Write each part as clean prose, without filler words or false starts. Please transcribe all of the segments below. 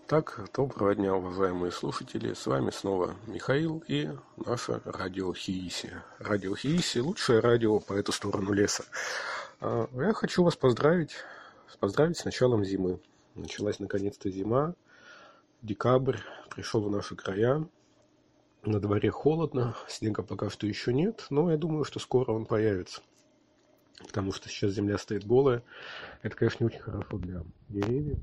Так, доброго дня, уважаемые слушатели. С вами снова Михаил и наше радио Хииси. Радио Хииси – лучшее радио по эту сторону леса. Я хочу вас поздравить с началом зимы. Началась наконец-то зима, декабрь пришел в наши края. На дворе холодно, снега пока что еще нет, но я думаю, что скоро он появится. Потому что сейчас земля стоит голая. Это, конечно, не очень хорошо для деревьев,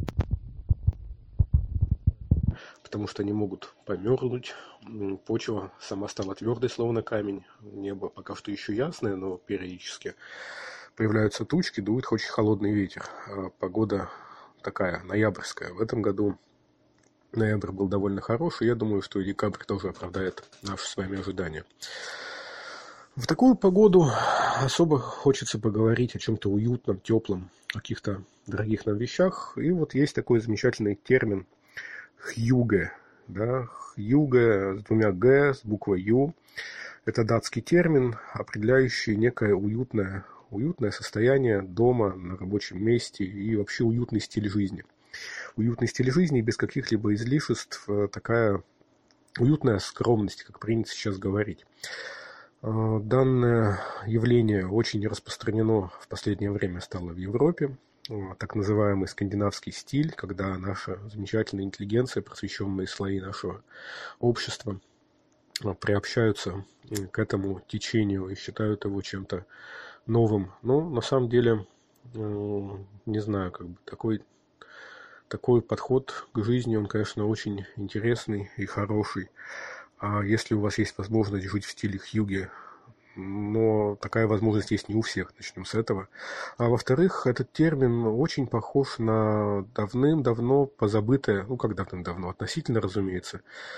потому что они могут померзнуть. Почва сама стала твердой, словно камень. Небо пока что еще ясное, но периодически появляются тучки, дует очень холодный ветер. Погода такая ноябрьская. В этом году ноябрь был довольно хороший. Я думаю, что и декабрь тоже оправдает наши с вами ожидания. В такую погоду особо хочется поговорить о чем-то уютном, теплом, о каких-то дорогих нам вещах. И вот есть такой замечательный термин «хьюге». Да? «Хьюге» с двумя «г», с буквой «ю». Это датский термин, определяющий некое уютное состояние дома, на рабочем месте и вообще уютный стиль жизни. Уютный стиль жизни без каких-либо излишеств, такая уютная скромность, как принято сейчас говорить. Данное явление очень распространено в последнее время стало в Европе. Так называемый скандинавский стиль, когда наша замечательная интеллигенция, просвещенные слои нашего общества приобщаются к этому течению и считают его чем-то новым. Но на самом деле, не знаю, такой подход к жизни, он, конечно, очень интересный и хороший. А если у вас есть возможность жить в стиле хьюге, но такая возможность есть не у всех, начнем с этого. А во-вторых, этот термин очень похож на давным-давно позабытое, как давным-давно, относительно, разумеется,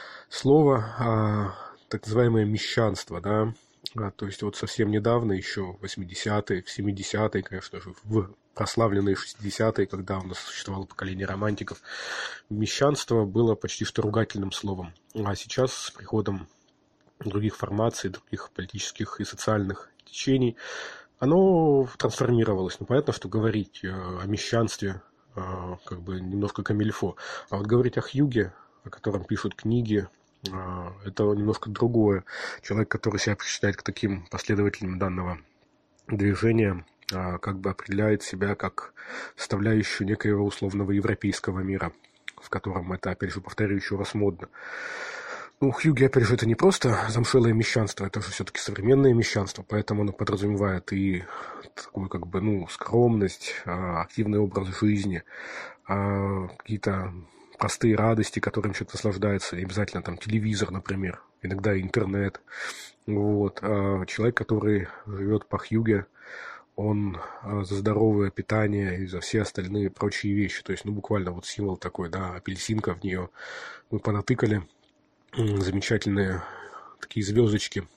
слово, так называемое мещанство, да. То есть вот совсем недавно, еще в 80-е, в 70-е, конечно же, в прославленные 60-е, когда у нас существовало поколение романтиков, мещанство было почти что ругательным словом. А сейчас с приходом других формаций, других политических и социальных течений, оно трансформировалось. Понятно, что говорить о мещанстве немножко камильфо. А вот говорить о хьюге, о котором пишут книги, это немножко другое. Человек, который себя причисляет к таким последователям данного движения, определяет себя как составляющую некоего условного европейского мира, в котором это, опять же, повторю еще раз, модно. Хьюги, опять же, это не просто замшелое мещанство, это же все-таки современное мещанство, поэтому оно подразумевает и такую, скромность, активный образ жизни, какие-то простые радости, которым человек наслаждается, не обязательно там телевизор, например, иногда интернет. Человек, который живет по хьюге, он за здоровое питание и за все остальные прочие вещи. То есть, буквально вот символ такой, да, апельсинка, в нее мы понатыкали замечательные такие звездочки,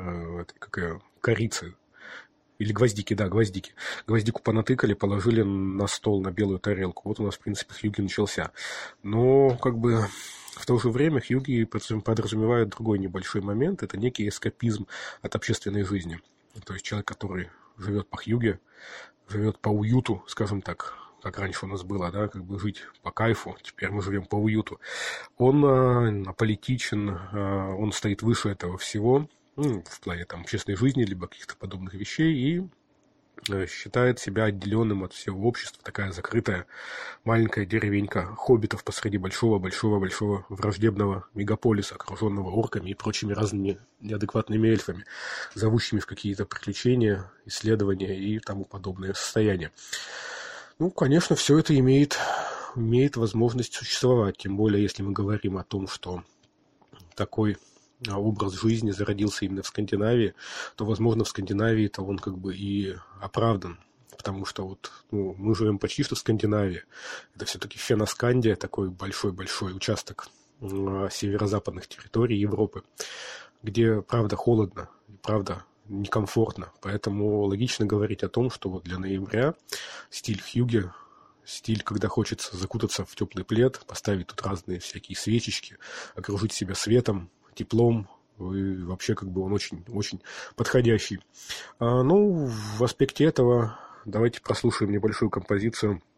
корицы, или гвоздики, да, гвоздики. Гвоздику понатыкали, положили на стол, на белую тарелку. Вот у нас, в принципе, хьюги начался. Но, в то же время хьюги подразумевает другой небольшой момент. Это некий эскапизм от общественной жизни. То есть человек, который живет по хьюге, живет по уюту, скажем так, как раньше у нас было, да, жить по кайфу, теперь мы живем по уюту. Он аполитичен, он стоит выше этого всего, в плане общественной жизни, либо каких-то подобных вещей, и считает себя отделенным от всего общества, такая закрытая маленькая деревенька хоббитов посреди большого-большого-большого враждебного мегаполиса, окруженного орками и прочими разными неадекватными эльфами, зовущими в какие-то приключения, исследования и тому подобное состояние. Конечно, все это имеет возможность существовать, тем более, если мы говорим о том, что такой образ жизни зародился именно в Скандинавии, то, возможно, в Скандинавии-то он и оправдан, потому что мы живем почти что в Скандинавии. Это все-таки Феноскандия, такой большой-большой участок северо-западных территорий Европы, где, правда, холодно, правда, некомфортно. Поэтому логично говорить о том, что для ноября стиль хьюге, стиль, когда хочется закутаться в теплый плед, поставить тут разные всякие свечечки, окружить себя светом, теплом, и вообще он очень подходящий. В аспекте этого давайте прослушаем небольшую композицию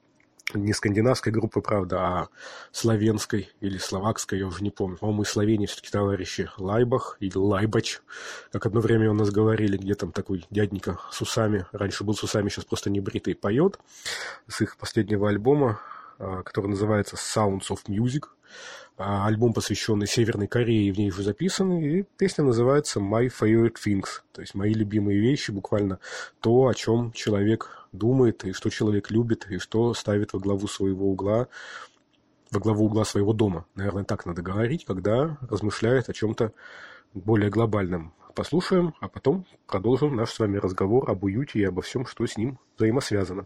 не скандинавской группы, правда, а славянской или словакской, я уже не помню. По-моему, из Словении все-таки товарищи Лайбах или Лайбач, как одно время у нас говорили, где там такой дяденька с усами, раньше был с усами, сейчас просто не бритый, поет, с их последнего альбома, который называется Sounds of Music. Альбом, посвященный Северной Корее, в ней уже записан, и песня называется My Favorite Things, то есть мои любимые вещи, буквально то, о чем человек думает, и что человек любит, и что ставит во главу своего угла, во главу угла своего дома. Наверное, так надо говорить, когда размышляет о чем-то более глобальном. Послушаем, а потом продолжим наш с вами разговор об уюте и обо всем, что с ним взаимосвязано.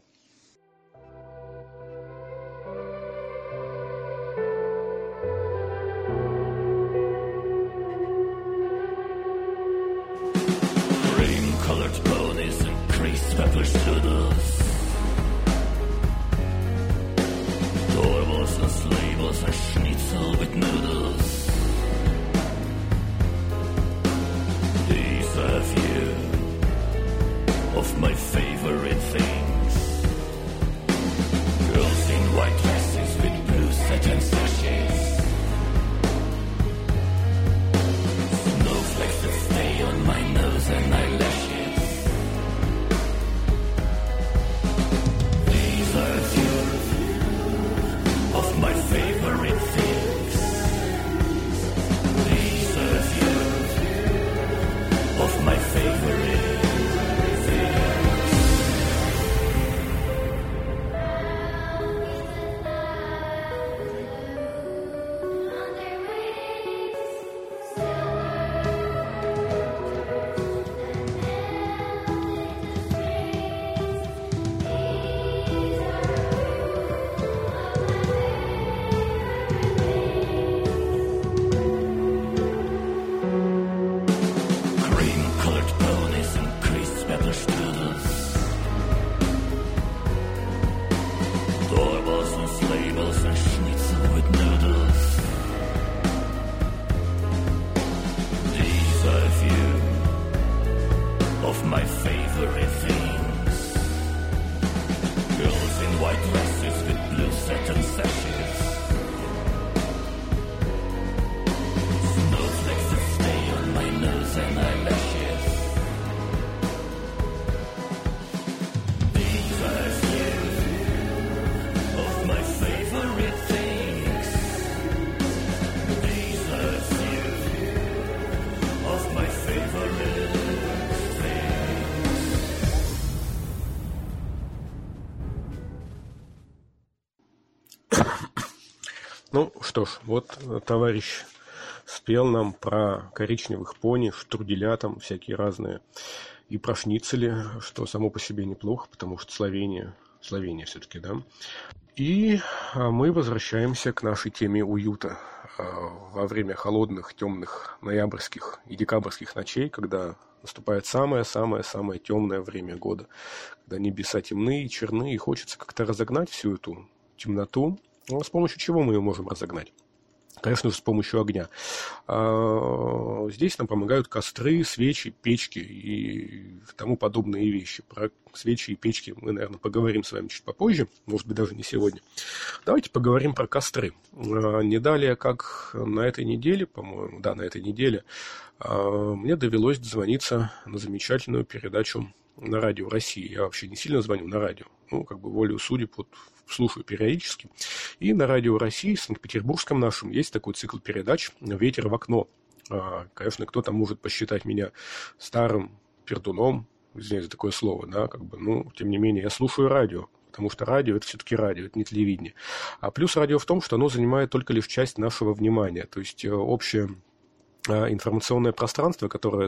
Ну что ж, вот товарищ спел нам про коричневых пони, штруделя там всякие разные, и про шницели, что само по себе неплохо, потому что Словения все-таки, да. И мы возвращаемся к нашей теме уюта. Во время холодных, темных ноябрьских и декабрьских ночей, когда наступает самое-самое-самое темное время года, когда небеса темны и черны, и хочется как-то разогнать всю эту темноту. Но с помощью чего мы ее можем разогнать? Конечно же, с помощью огня. Здесь нам помогают костры, свечи, печки и тому подобные вещи. Про свечи и печки мы, наверное, поговорим с вами чуть попозже, может быть, даже не сегодня. Давайте поговорим про костры. Не далее, как на этой неделе, по-моему, на этой неделе, мне довелось дозвониться на замечательную передачу на радио России. Я вообще не сильно звоню на радио. Волею судеб, слушаю периодически. И на радио России, в Санкт-Петербургском нашем, есть такой цикл передач «Ветер в окно». Конечно, кто-то может посчитать меня старым пердуном, извиняюсь за такое слово, да, тем не менее, я слушаю радио, потому что радио – это все-таки радио, это не телевидение. А плюс радио в том, что оно занимает только лишь часть нашего внимания, то есть общее информационное пространство, которое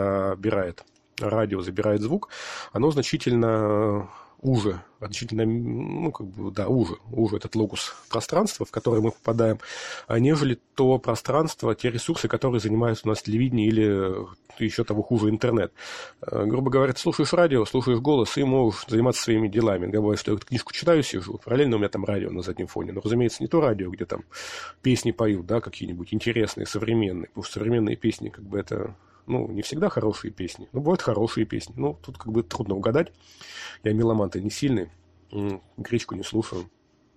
радио забирает звук, оно значительно уже этот локус пространства, в которое мы попадаем, нежели то пространство, те ресурсы, которые занимают у нас телевидение или еще того хуже интернет. Грубо говоря, ты слушаешь радио, слушаешь голос и можешь заниматься своими делами. Говорю, что я книжку читаю, сижу, параллельно у меня там радио на заднем фоне. Но, разумеется, не то радио, где там песни поют, да, какие-нибудь интересные, современные. Потому что современные песни, это... не всегда хорошие песни. Бывают хорошие песни. Тут трудно угадать. Я меломан-то не сильный. Гречку не слушаю.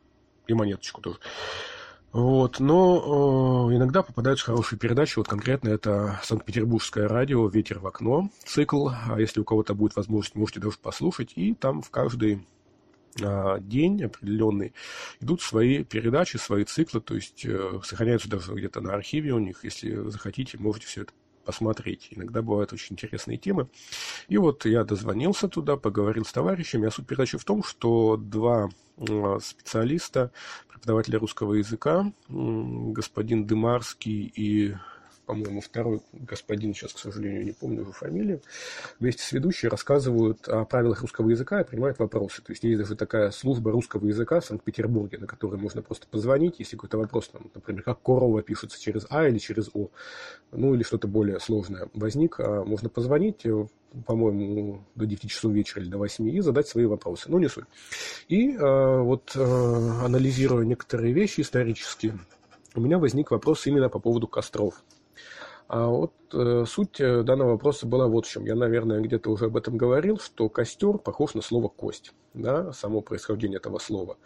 и монеточку тоже. Вот, но иногда попадаются хорошие передачи. Вот конкретно это Санкт-Петербургское радио «Ветер в окно» цикл. А если у кого-то будет возможность, можете даже послушать. И там в каждый день определенный идут свои передачи, свои циклы. То есть сохраняются даже где-то на архиве у них. Если захотите, можете все это посмотреть. Иногда бывают очень интересные темы. И вот я дозвонился туда, поговорил с товарищами. А суть передачи в том, что два специалиста, преподавателя русского языка, господин Дымарский и, по-моему, второй господин, сейчас, к сожалению, не помню его фамилию, вместе с ведущей рассказывают о правилах русского языка и принимают вопросы. То есть есть даже такая служба русского языка в Санкт-Петербурге, на которой можно просто позвонить, если какой-то вопрос, там, например, как корова пишется через А или через О, ну или что-то более сложное возник, можно позвонить, по-моему, до 9 часов вечера или до 8 и задать свои вопросы. Ну, не суть. И анализируя некоторые вещи исторические, у меня возник вопрос именно по поводу костров. А вот суть данного вопроса была вот в чем. Я, наверное, где-то уже об этом говорил, что костер похож на слово «кость», да, само происхождение этого слова.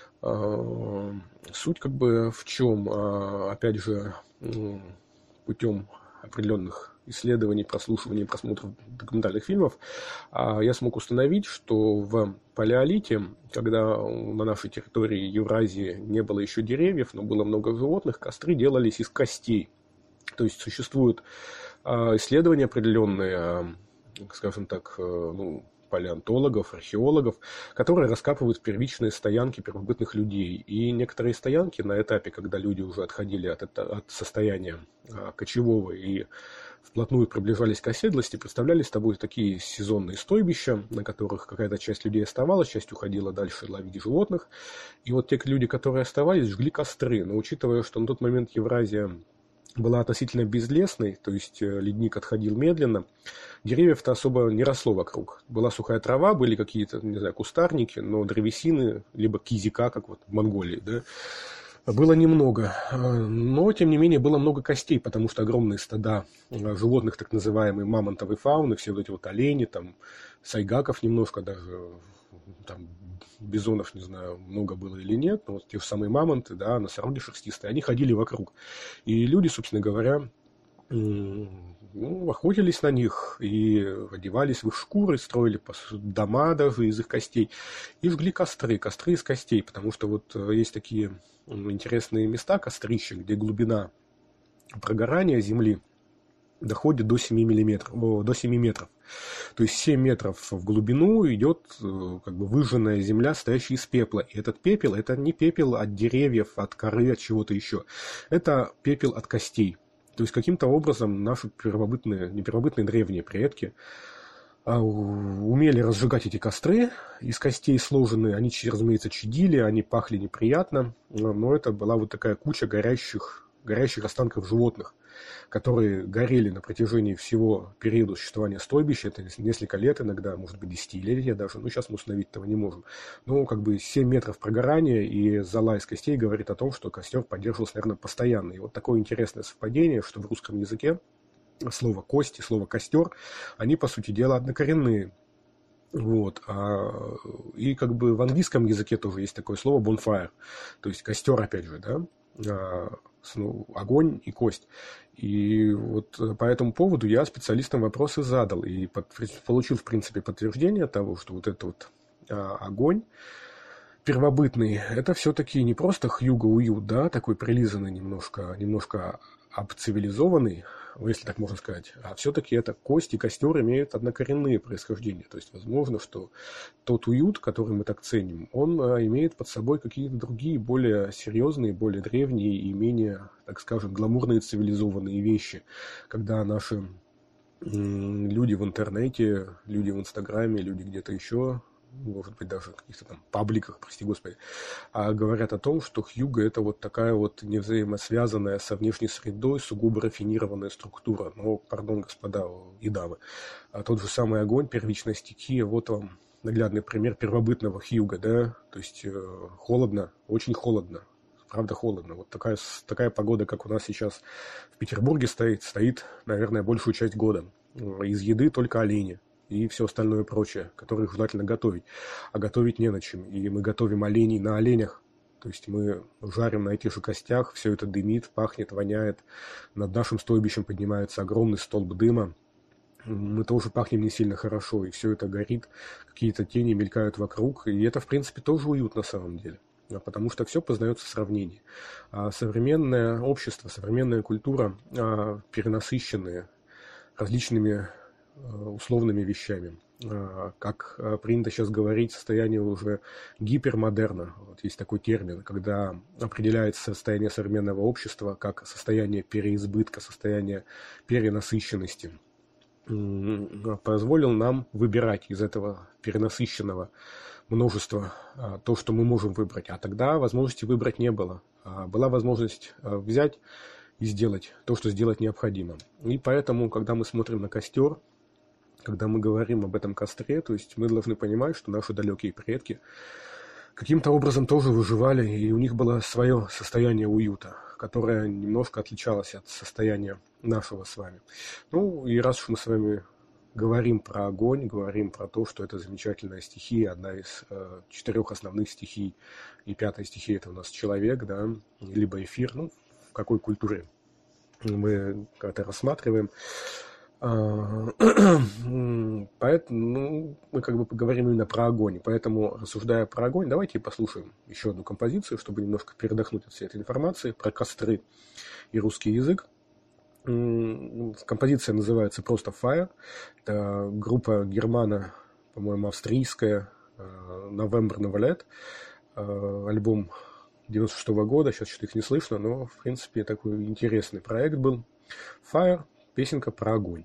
Суть как бы в чем, опять же, путем определенных исследований, прослушиваний, просмотров документальных фильмов, я смог установить, что в палеолите, когда на нашей территории Евразии не было еще деревьев, но было много животных, костры делались из костей. То есть существуют исследования определенные, скажем так, палеонтологов, археологов, которые раскапывают первичные стоянки первобытных людей. И некоторые стоянки на этапе, когда люди уже отходили от состояния кочевого и вплотную приближались к оседлости, представляли собой такие сезонные стойбища, на которых какая-то часть людей оставалась, часть уходила дальше ловить животных. И вот те люди, которые оставались, жгли костры. Но учитывая, что на тот момент Евразия была относительно безлесной, то есть ледник отходил медленно, деревьев-то особо не росло вокруг. Была сухая трава, были какие-то, не знаю, кустарники, но древесины, либо кизика, как вот в Монголии, да, было немного. Но, тем не менее, было много костей, потому что огромные стада животных, так называемые мамонтовой фауны, все вот эти вот олени, там, сайгаков немножко даже, там, бизонов, не знаю, много было или нет, но вот те же самые мамонты, да, носороги шерстистые, они ходили вокруг. И люди, собственно говоря, охотились на них и одевались в их шкуры, строили дома даже из их костей и жгли костры из костей, потому что вот есть такие интересные места, кострища, где глубина прогорания земли доходит до 7 метров. То есть 7 метров в глубину идет как бы выжженная земля, стоящая из пепла. И этот пепел, это не пепел от деревьев, от коры, от чего-то еще. Это пепел от костей. То есть каким-то образом наши древние предки умели разжигать эти костры, из костей сложенные. Они, разумеется, чадили, они пахли неприятно, но это была вот такая куча горящих останков животных, которые горели на протяжении всего периода существования стойбища. Это несколько лет иногда, может быть, десятилетия даже. Но сейчас мы установить этого не можем. Но как бы 7 метров прогорания и зола из костей говорит о том, что костер поддерживался, наверное, постоянно. И вот такое интересное совпадение, что в русском языке слово «кость» и слово «костер», они, по сути дела, однокоренные. Вот. И как бы в английском языке тоже есть такое слово bonfire, то есть костер, опять же, да, огонь и кость. И вот по этому поводу я специалистам вопросы задал и получил, в принципе, подтверждение того, что вот этот вот огонь первобытный, это все-таки не просто хьюго-уют, да, такой прилизанный немножко обцивилизованный, если так можно сказать, а все-таки это кость и костер имеют однокоренные происхождения. То есть возможно, что тот уют, который мы так ценим, он имеет под собой какие-то другие, более серьезные, более древние и менее, так скажем, гламурные цивилизованные вещи, когда наши люди в интернете, люди в Инстаграме, люди где-то еще, может быть, даже в каких-то там пабликах, прости господи, говорят о том, что хьюго — это вот такая вот невзаимосвязанная со внешней средой, сугубо рафинированная структура. Но, пардон, господа и дамы, тот же самый огонь, первичная стихия, вот вам наглядный пример первобытного хьюго, да, то есть холодно, очень холодно. Правда, холодно. Вот такая погода, как у нас сейчас в Петербурге стоит, наверное, большую часть года. Из еды только олени и все остальное прочее, которых желательно готовить. А готовить не на чем. И мы готовим оленей на оленях. То есть мы жарим на этих же костях, все это дымит, пахнет, воняет. Над нашим стойбищем поднимается огромный столб дыма. Мы тоже пахнем не сильно хорошо, и все это горит, какие-то тени мелькают вокруг, и это, в принципе, тоже уют на самом деле, потому что все познается в сравнении. А современное общество, современная культура перенасыщенные различными условными вещами. Как принято сейчас говорить, состояние уже гипермодерна. Вот есть такой термин, когда определяется состояние современного общества как состояние переизбытка, состояние перенасыщенности. Позволил нам выбирать из этого перенасыщенного множества то, что мы можем выбрать. А тогда возможности выбрать не было. Была возможность взять и сделать то, что сделать необходимо. И поэтому, когда мы смотрим на костер, когда мы говорим об этом костре, то есть мы должны понимать, что наши далекие предки каким-то образом тоже выживали, и у них было свое состояние уюта, которое немножко отличалось от состояния нашего с вами. Ну, и раз уж мы с вами говорим про огонь, говорим про то, что это замечательная стихия, одна из 4 основных стихий, и 5-я стихия — это у нас человек, да, либо эфир, ну, в какой культуре мы это рассматриваем. Поэтому мы как бы поговорим именно про огонь. Поэтому, рассуждая про огонь, давайте послушаем еще одну композицию, чтобы немножко передохнуть от всей этой информации про костры и русский язык. Композиция называется просто Fire. Это группа Германа, по-моему, австрийская, November Novelet. Альбом 96-го года, сейчас что-то их не слышно, но, в принципе, такой интересный проект был. Fire, песенка про огонь.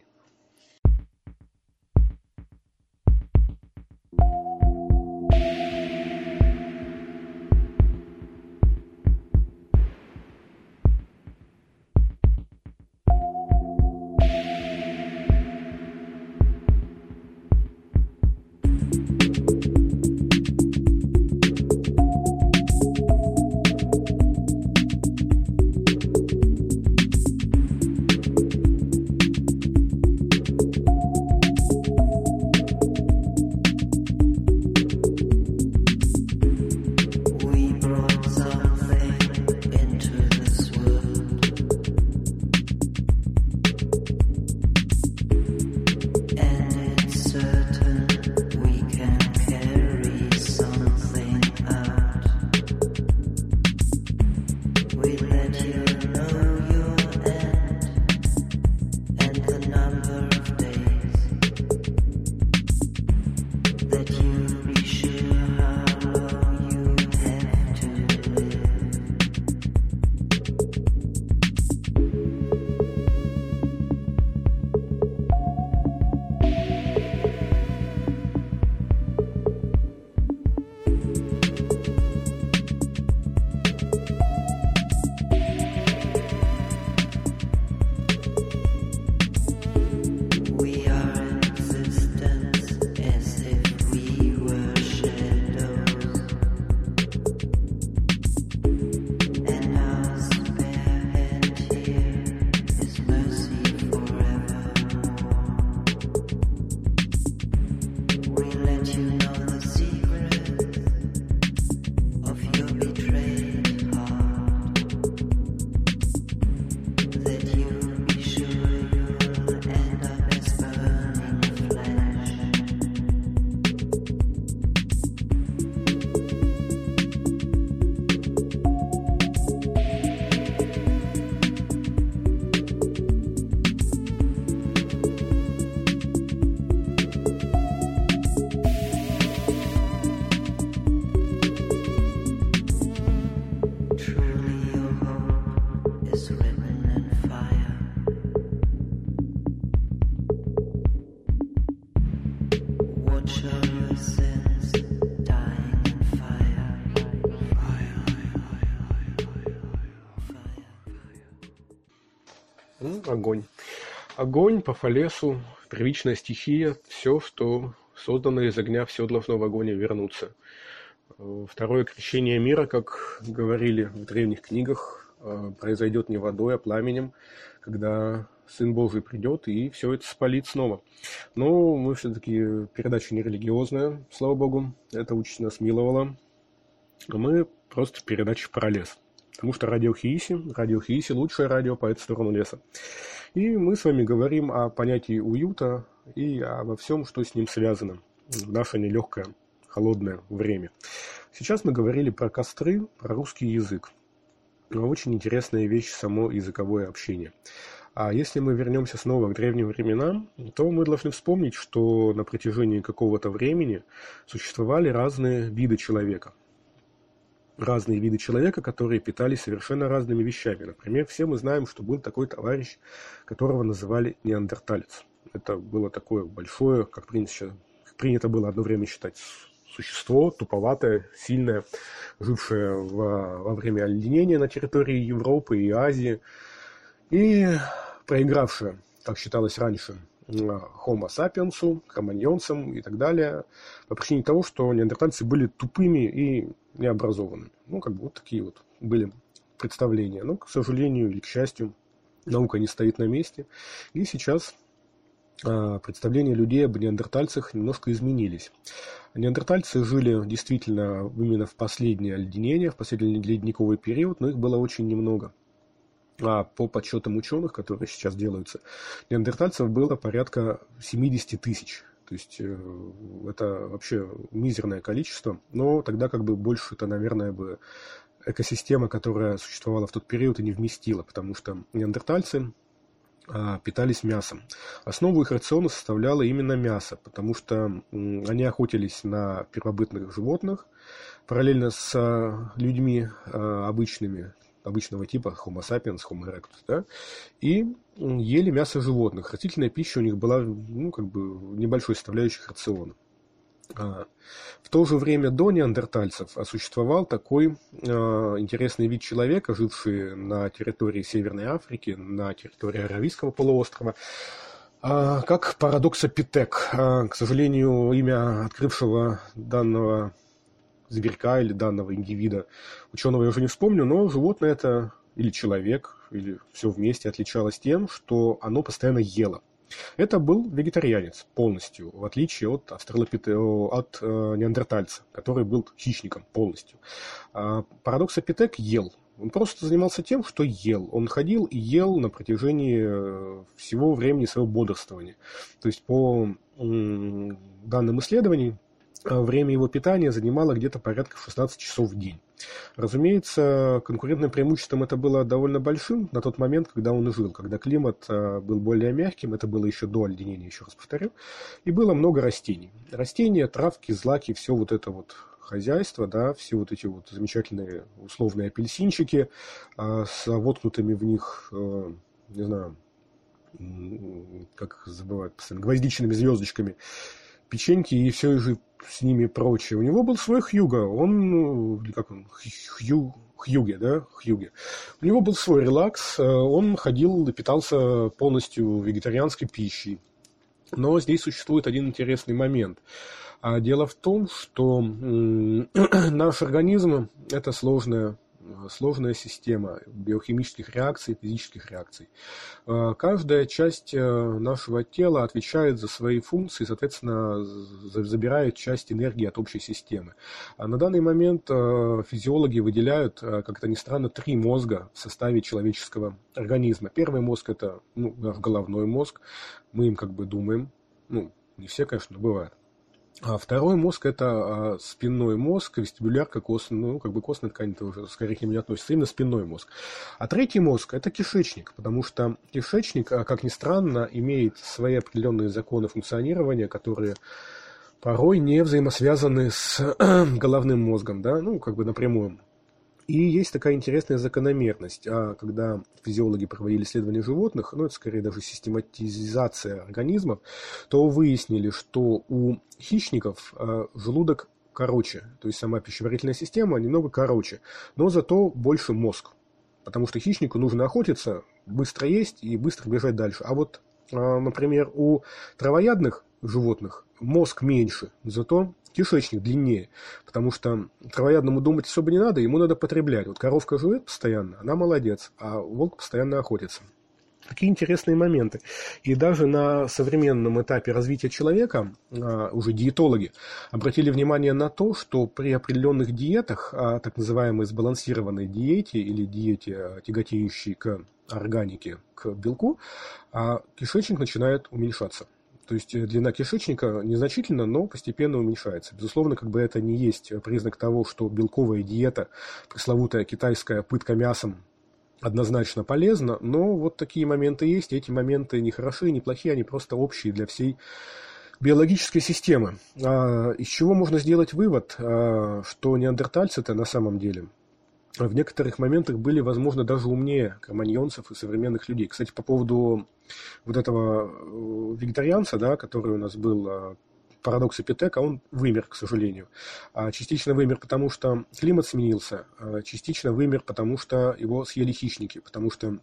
Огонь. Огонь, по Фалесу, первичная стихия, все, что создано из огня, все должно в огонь вернуться. Второе крещение мира, как говорили в древних книгах, произойдет не водой, а пламенем, когда Сын Божий придет и все это спалит снова. Но мы все-таки передача не религиозная, слава Богу, это участь нас миловала. Мы просто передача про лес. Потому что радио Хииси лучшее радио по эту сторону леса. И мы с вами говорим о понятии уюта и обо всем, что с ним связано в наше нелегкое, холодное время. Сейчас мы говорили про костры, про русский язык. Очень интересная вещь само языковое общение. А если мы вернемся снова к древним временам, то мы должны вспомнить, что на протяжении какого-то времени существовали разные виды человека. Разные виды человека, которые питались совершенно разными вещами. Например, все мы знаем, что был такой товарищ, которого называли неандерталец. Это было такое большое, как принято было одно время считать, существо, туповатое, сильное, жившее во время оледенения на территории Европы и Азии, и проигравшее, как считалось раньше, Homo sapiens, кроманьонцам и так далее, по причине того, что неандертальцы были тупыми и необразованными. Вот такие вот были представления. Но, к сожалению или к счастью, наука не стоит на месте. И сейчас представления людей об неандертальцах немножко изменились. Неандертальцы жили действительно именно в последнее оледенение, в последний ледниковый период, но их было очень немного. А по подсчетам ученых, которые сейчас делаются, неандертальцев было порядка 70 тысяч. То есть это вообще мизерное количество, но тогда больше это, наверное, бы экосистема, которая существовала в тот период, и не вместила, потому что неандертальцы питались мясом. Основу их рациона составляло именно мясо, потому что они охотились на первобытных животных, параллельно с людьми обычного типа, Homo sapiens, Homo erectus, да, и ели мясо животных. Растительная пища у них была, небольшой составляющей их рациона. В то же время до неандертальцев существовал такой интересный вид человека, живший на территории Северной Африки, на территории Аравийского полуострова, как парадоксопитек. К сожалению, имя открывшего данного зверька или данного индивида ученого я уже не вспомню, но животное это или человек, или все вместе отличалось тем, что оно постоянно ело. Это был вегетарианец полностью, в отличие от неандертальца, который был хищником полностью. Парадоксопитек ел. Он просто занимался тем, что ел. Он ходил и ел на протяжении всего времени своего бодрствования. То есть по данным исследований, время его питания занимало где-то порядка 16 часов в день. Разумеется, конкурентным преимуществом это было довольно большим на тот момент, когда он жил, когда климат был более мягким, это было еще до оледенения, еще раз повторю, и было много растений. Растения, травки, злаки, все вот это вот хозяйство, да, все вот эти вот замечательные условные апельсинчики с воткнутыми в них, не знаю, как забывают постоянно, гвоздичными звездочками, печеньки и все же с ними прочее. У него был свой Хьюго, Хьюге, да, Хьюге. У него был свой релакс, он ходил и питался полностью вегетарианской пищей. Но здесь существует один интересный момент. Дело в том, что наш организм – это сложная система биохимических реакций, физических реакций. Каждая часть нашего тела отвечает за свои функции, соответственно, забирает часть энергии от общей системы. На данный момент физиологи выделяют, как это ни странно, 3 мозга в составе человеческого организма. Первый мозг – это наш головной мозг, мы им думаем, не все, конечно, бывает. А второй мозг – это спинной мозг, вестибулярка, костная ткань, это уже скорее к ним не относится, именно спинной мозг. А третий мозг – это кишечник, потому что кишечник, как ни странно, имеет свои определенные законы функционирования, которые порой не взаимосвязаны с головным мозгом, да, напрямую. И есть такая интересная закономерность. Когда физиологи проводили исследования животных, это скорее даже систематизация организмов, то выяснили, что у хищников желудок короче, то есть сама пищеварительная система немного короче, но зато больше мозг. Потому что хищнику нужно охотиться, быстро есть и быстро бежать дальше. А вот, например, у травоядных животных мозг меньше, зато кишечник длиннее, потому что травоядному думать особо не надо, ему надо потреблять. Вот коровка живет постоянно, она молодец, а волк постоянно охотится. Такие интересные моменты. И даже на современном этапе развития человека уже диетологи обратили внимание на то, что при определенных диетах, так называемой сбалансированной диете или диете, тяготеющей к органике, к белку, кишечник начинает уменьшаться. То есть длина кишечника незначительно, но постепенно уменьшается. Безусловно, как бы это не есть признак того, что белковая диета, пресловутая китайская пытка мясом, однозначно полезно, но вот такие моменты есть, и эти моменты не хороши, не плохие, они просто общие для всей биологической системы. Из чего можно сделать вывод, что неандертальцы-то на самом деле в некоторых моментах были, возможно, даже умнее кроманьонцев и современных людей. Кстати, по поводу вот этого вегетарианца, да, который у нас был, парадокс Эпитека, он вымер, к сожалению. Частично вымер, потому что климат сменился, частично вымер, потому что его съели хищники, потому что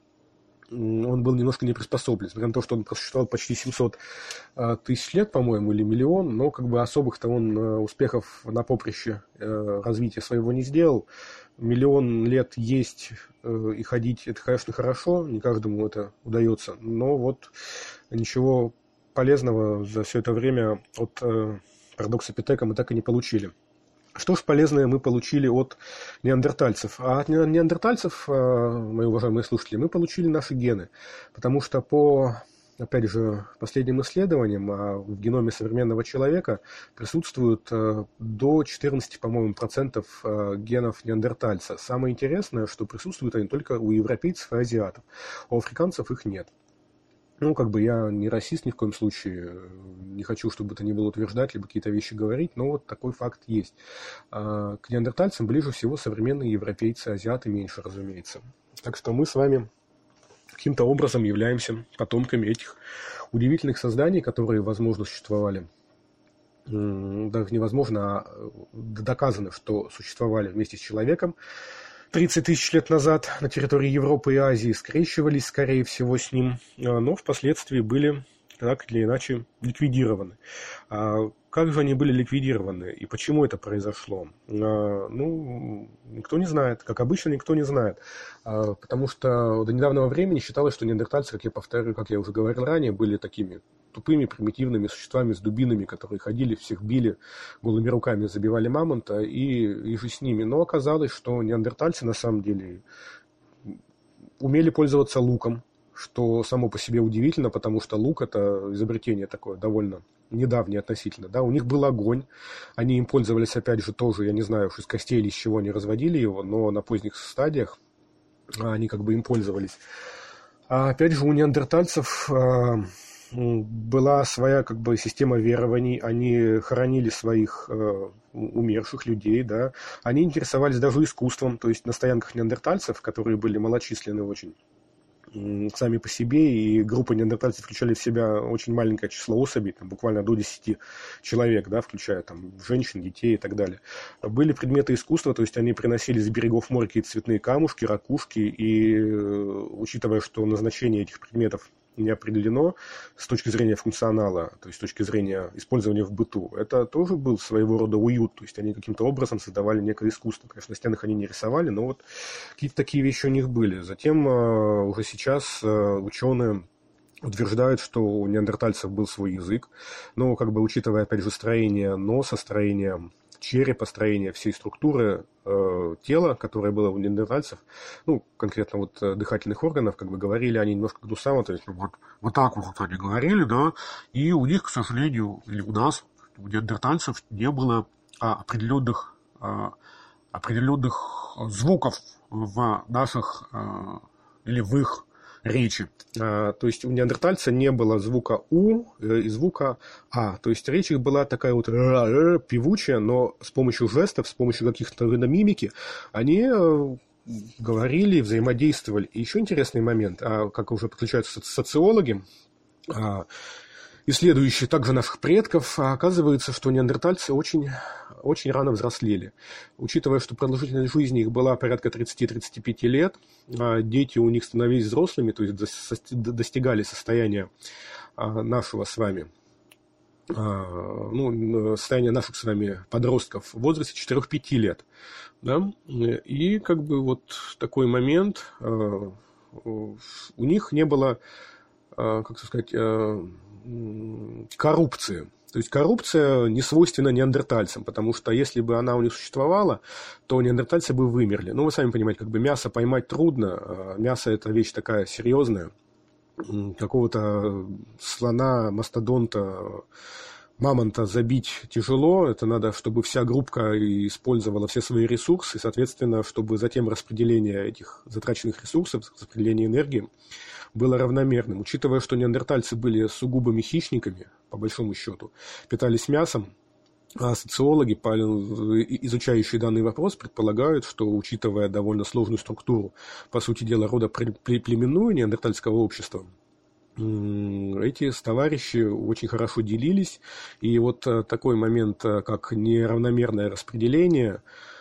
он был немножко не приспособлен, несмотря на то, что он просуществовал почти 700 тысяч лет, по-моему, или миллион, но как бы особых-то он успехов на поприще развития своего не сделал. Миллион лет есть и ходить, это, конечно, хорошо, не каждому это удается, но вот ничего полезного за все это время от парадокса Эпитека мы так и не получили. Что ж полезное мы получили от неандертальцев? А от неандертальцев, мои уважаемые слушатели, мы получили наши гены. Потому что по, опять же, последним исследованиям в геноме современного человека присутствуют до 14, по-моему, процентов генов неандертальца. Самое интересное, что присутствуют они только у европейцев и азиатов. У африканцев их нет. Ну, как бы я не расист ни в коем случае, не хочу, чтобы это ни было утверждать, либо какие-то вещи говорить, но вот такой факт есть. К неандертальцам ближе всего современные европейцы, азиаты меньше, разумеется. Так что мы с вами каким-то образом являемся потомками этих удивительных созданий, которые, возможно, существовали. Даже невозможно, а доказано, что существовали вместе с человеком 30 тысяч лет назад на территории Европы и Азии, скрещивались, скорее всего, с ним, но впоследствии были так или иначе ликвидированы. Как же они были ликвидированы и почему это произошло? Ну, никто не знает. Как обычно, никто не знает. Потому что до недавнего времени считалось, что неандертальцы, как я повторю, как я уже говорил ранее, были такими тупыми, примитивными существами с дубинами, которые ходили, всех били, голыми руками забивали мамонта и же с ними. Но оказалось, что неандертальцы на самом деле умели пользоваться луком, что само по себе удивительно, потому что лук – это изобретение такое довольно недавнее относительно. Да? У них был огонь, они им пользовались, опять же, тоже, я не знаю, из костей или из чего они разводили его, но на поздних стадиях они как бы им пользовались. А опять же, у неандертальцев была своя как бы система верований, они хоронили своих умерших людей, да, они интересовались даже искусством, то есть на стоянках неандертальцев, которые были малочисленны очень сами по себе, и группы неандертальцев включали в себя очень маленькое число особей, там, буквально до 10 человек, да, включая там, женщин, детей и так далее. Были предметы искусства, то есть они приносили с берегов моря какие-то цветные камушки, ракушки, и учитывая, что назначение этих предметов не определено с точки зрения функционала, то есть с точки зрения использования в быту, это тоже был своего рода уют, то есть они каким-то образом создавали некое искусство. Конечно, на стенах они не рисовали, но вот какие-то такие вещи у них были. Затем уже сейчас ученые утверждают, что у неандертальцев был свой язык, но как бы учитывая, опять же, строение носа, строение черепа, строение всей структуры тела, которое было у неандертальцев, ну, конкретно вот дыхательных органов, как бы говорили они немножко гнусаво, то есть вот так вот они говорили, да, и у них, к сожалению, или у нас, у неандертальцев не было определенных звуков в наших или в их речи. То есть у неандертальца не было звука «у» и звука «а». То есть речь их была такая вот певучая, но с помощью жестов, с помощью каких-то мимики они говорили, взаимодействовали. И еще интересный момент, как уже подключаются социологи, исследующие также наших предков, оказывается, что неандертальцы очень, очень рано взрослели. Учитывая, что продолжительность жизни их была порядка 30-35 лет, дети у них становились взрослыми, то есть достигали состояния нашего с вами, состояние наших с вами подростков в возрасте 4-5 лет. Да? И как бы вот такой момент, у них не было, как сказать, коррупции. То есть коррупция не свойственна неандертальцам, потому что если бы она у них существовала, то неандертальцы бы вымерли. Ну, вы сами понимаете, как бы мясо поймать трудно, мясо – это вещь такая серьезная. Какого-то слона, мастодонта, мамонта забить тяжело, это надо, чтобы вся группа использовала все свои ресурсы, соответственно, чтобы затем распределение этих затраченных ресурсов, распределение энергии было равномерным. Учитывая, что неандертальцы были сугубыми хищниками, по большому счету, питались мясом, а социологи, изучающие данный вопрос, предполагают, что, учитывая довольно сложную структуру, по сути дела, рода племенную неандертальского общества, эти товарищи очень хорошо делились, и вот такой момент, как неравномерное распределение,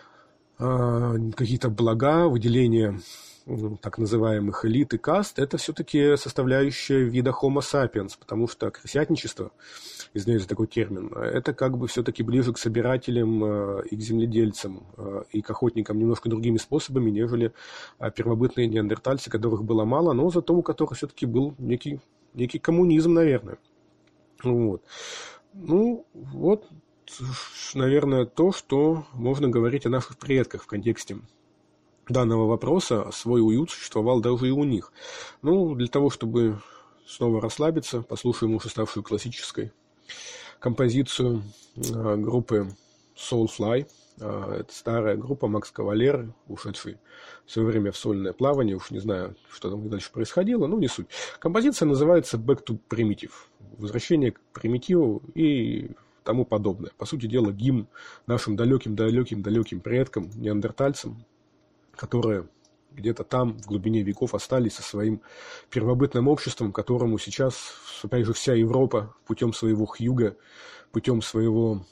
какие-то блага, выделение так называемых элит и каст, это все-таки составляющая вида Homo sapiens, потому что крысятничество, извиняюсь за такой термин, это как бы все-таки ближе к собирателям и к земледельцам, и к охотникам немножко другими способами, нежели первобытные неандертальцы, которых было мало, но зато у которых все-таки был некий коммунизм, наверное. Вот. Ну, вот, наверное, то, что можно говорить о наших предках в контексте данного вопроса. Свой уют существовал даже и у них. Ну, для того, чтобы снова расслабиться, послушаем уже ставшую классической композицию группы Soulfly. Это старая группа, Макс Кавалер, ушедший в свое время в сольное плавание. Уж не знаю, что там дальше происходило, но не суть. Композиция называется Back to Primitive. Возвращение к примитиву и тому подобное. По сути дела, гимн нашим далеким предкам, неандертальцам, которые где-то там, в глубине веков, остались со своим первобытным обществом, которому сейчас, опять же, вся Европа путем своего хьюга, путем своего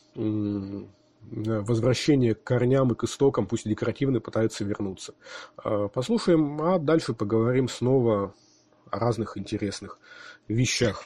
возвращения к корням и к истокам, пусть декоративно, пытается вернуться. Послушаем, а дальше поговорим снова о разных интересных вещах.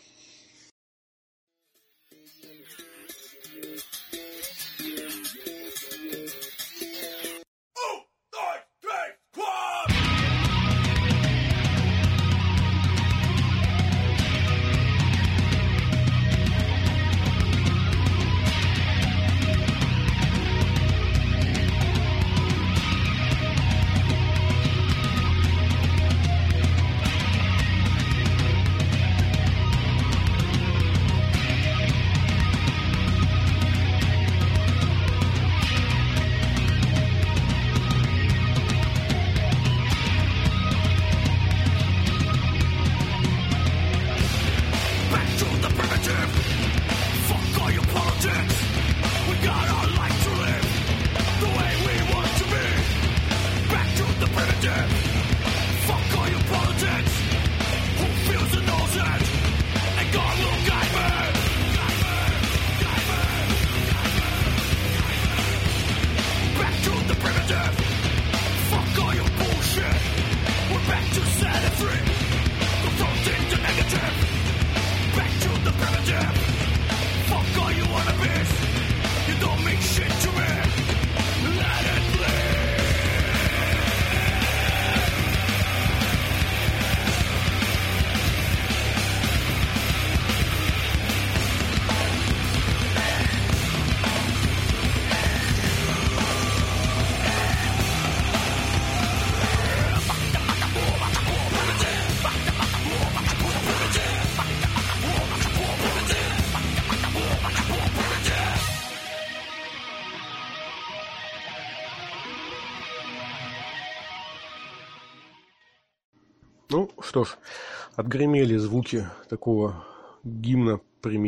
Ну, что ж, отгремели звуки такого гимна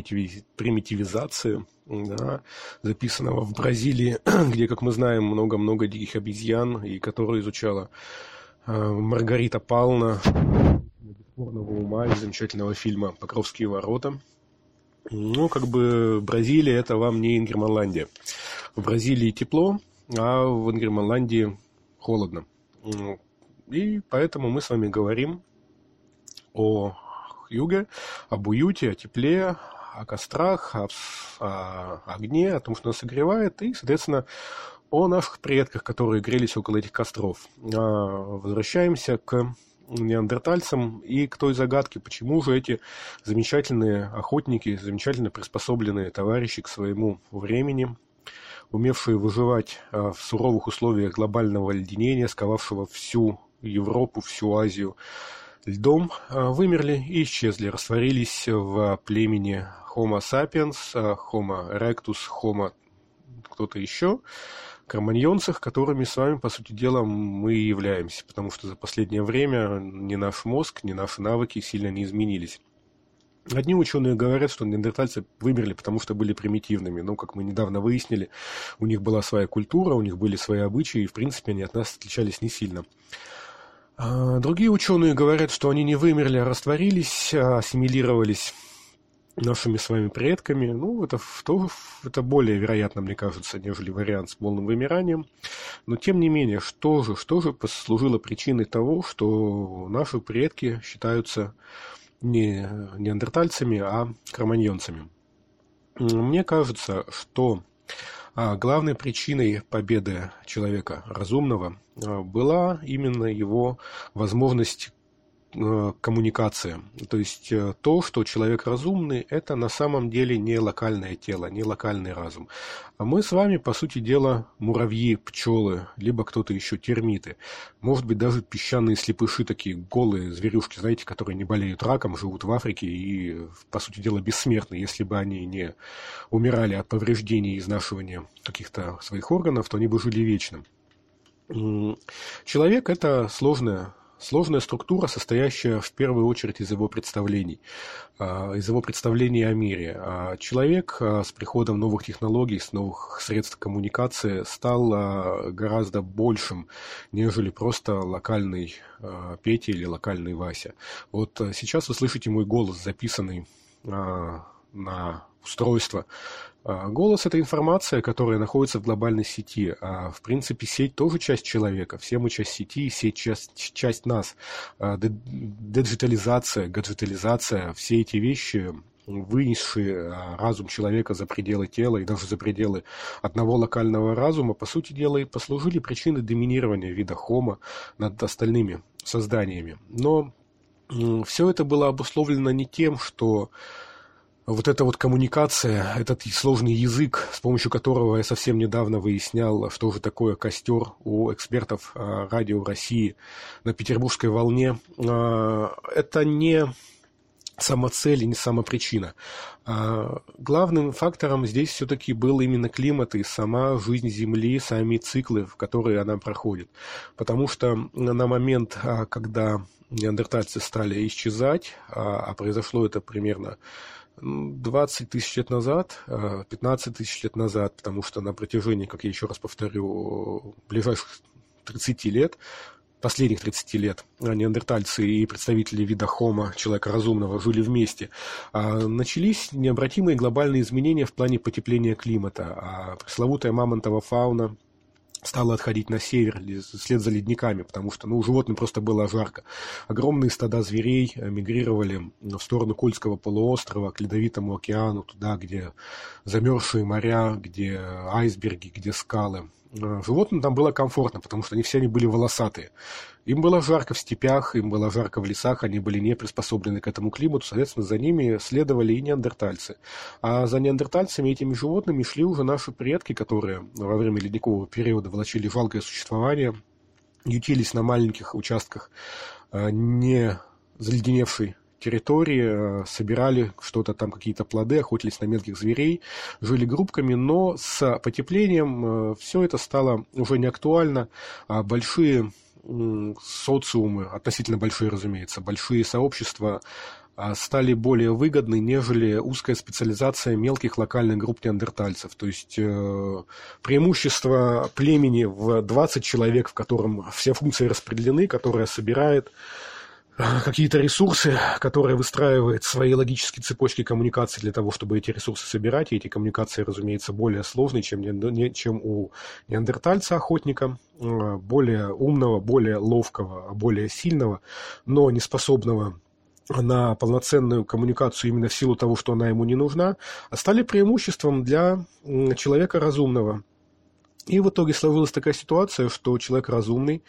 примитивизации, да, записанного в Бразилии, где, как мы знаем, много-много диких обезьян, и которую изучала Маргарита Павловна, бесспорного ума из замечательного фильма «Покровские ворота». Ну, как бы Бразилия – это вам не Ингерманландия. В Бразилии тепло, а в Ингерманландии холодно. И поэтому мы с вами говорим о юге, об уюте, о тепле, о кострах, о огне, о том, что нас согревает, и, соответственно, о наших предках, которые грелись около этих костров. Возвращаемся к неандертальцам и к той загадке, почему же эти замечательные охотники, замечательно приспособленные товарищи к своему времени, умевшие выживать в суровых условиях глобального леденения, сковавшего всю Европу, всю Азию льдом, вымерли и исчезли, растворились в племени Homo sapiens, Homo erectus, Homo кто-то еще, кроманьонцах, которыми с вами, по сути дела, мы и являемся, потому что за последнее время ни наш мозг, ни наши навыки сильно не изменились. Одни ученые говорят, что неандертальцы вымерли, потому что были примитивными. Но, как мы недавно выяснили, у них была своя культура, у них были свои обычаи, и, в принципе, они от нас отличались не сильно. Другие ученые говорят, что они не вымерли, а растворились, ассимилировались нашими с вами предками. Ну, это более вероятно, мне кажется, нежели вариант с полным вымиранием. Но, тем не менее, что же послужило причиной того, что наши предки считаются не неандертальцами, а кроманьонцами? Мне кажется, что главной причиной победы человека разумного была именно его возможность коммуникации. То есть то, что человек разумный, это на самом деле не локальное тело, не локальный разум. А мы с вами, по сути дела, муравьи, пчелы, либо кто-то еще, термиты. Может быть, даже песчаные слепыши, такие голые зверюшки, знаете, которые не болеют раком, живут в Африке и, по сути дела, бессмертны. Если бы они не умирали от повреждений и изнашивания каких-то своих органов, то они бы жили вечно. Человек – это сложная структура, состоящая в первую очередь из его представлений о мире. Человек с приходом новых технологий, с новых средств коммуникации стал гораздо большим, нежели просто локальный Петя или локальный Вася. Вот сейчас вы слышите мой голос, записанный на устройство. Голос – это информация, которая находится в глобальной сети. В принципе, сеть тоже часть человека. Все мы часть сети, сеть часть нас. Диджитализация, гаджетализация – все эти вещи, вынесшие разум человека за пределы тела и даже за пределы одного локального разума, по сути дела, и послужили причиной доминирования вида Homo над остальными созданиями. Но все это было обусловлено не тем, что вот эта вот коммуникация, этот сложный язык, с помощью которого я совсем недавно выяснял, что же такое костер у экспертов Радио России на Петербургской волне, это не самоцель и не самопричина. Главным фактором здесь все-таки был именно климат и сама жизнь Земли, сами циклы, в которые она проходит. Потому что на момент, когда неандертальцы стали исчезать, а произошло это примерно 20 тысяч лет назад, 15 тысяч лет назад, потому что на протяжении, как я еще раз повторю, ближайших 30 лет, последних 30 лет неандертальцы и представители вида Homo, человека разумного, жили вместе, начались необратимые глобальные изменения в плане потепления климата. Пресловутая мамонтова фауна стала отходить на север вслед за ледниками, потому что животным просто было жарко. Огромные стада зверей мигрировали в сторону Кольского полуострова, к Ледовитому океану, туда, где замерзшие моря, где айсберги, где скалы. Животным там было комфортно, потому что они были волосатые. Им было жарко в степях, им было жарко в лесах, они были не приспособлены к этому климату, соответственно, за ними следовали и неандертальцы. А за неандертальцами, этими животными, шли уже наши предки, которые во время ледникового периода влачили жалкое существование, ютились на маленьких участках не заледеневшей территории, собирали что-то там, какие-то плоды, охотились на мелких зверей, жили группками, но с потеплением все это стало уже не актуально, а большие социумы, относительно большие, разумеется, большие сообщества стали более выгодны, нежели узкая специализация мелких локальных групп неандертальцев. То есть преимущество племени в 20 человек, в котором все функции распределены, которое собирает какие-то ресурсы, которые выстраивают свои логические цепочки коммуникации для того, чтобы эти ресурсы собирать. И эти коммуникации, разумеется, более сложные, чем у неандертальца-охотника, более умного, более ловкого, более сильного, но не способного на полноценную коммуникацию именно в силу того, что она ему не нужна, стали преимуществом для человека разумного. И в итоге сложилась такая ситуация, что человек разумный,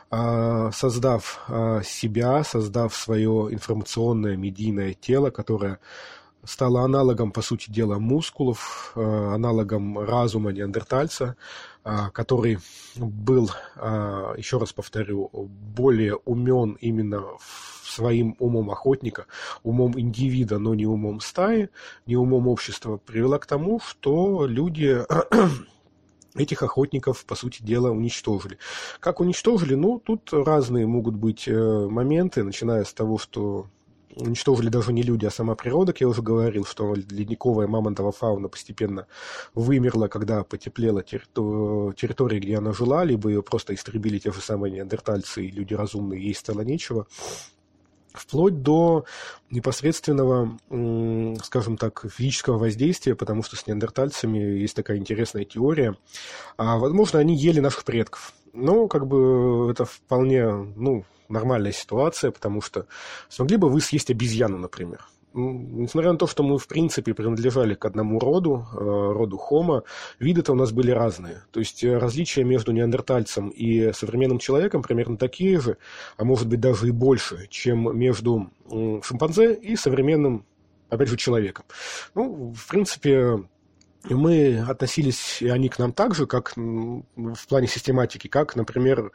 создав себя, создав свое информационное медийное тело, которое стало аналогом, по сути дела, мускулов, аналогом разума неандертальца, который был, еще раз повторю, более умен именно своим умом охотника, умом индивида, но не умом стаи, не умом общества, привела к тому, что люди этих охотников, по сути дела, уничтожили. Как уничтожили? Ну, тут разные могут быть моменты, начиная с того, что уничтожили даже не люди, а сама природа. Я уже говорил, что ледниковая мамонтовая фауна постепенно вымерла, когда потеплела территория, где она жила, либо ее просто истребили те же самые неандертальцы и люди разумные, ей стало нечего. Вплоть до непосредственного, скажем так, физического воздействия, потому что с неандертальцами есть такая интересная теория. Возможно, они ели наших предков. Но как бы это вполне, нормальная ситуация, потому что смогли бы вы съесть обезьяну, например? Несмотря на то, что мы, в принципе, принадлежали к одному роду, роду Homo, виды-то у нас были разные. То есть различия между неандертальцем и современным человеком примерно такие же, а может быть даже и больше, чем между шимпанзе и современным, опять же, человеком. В принципе, мы относились, и они к нам так же, как в плане систематики, как, например,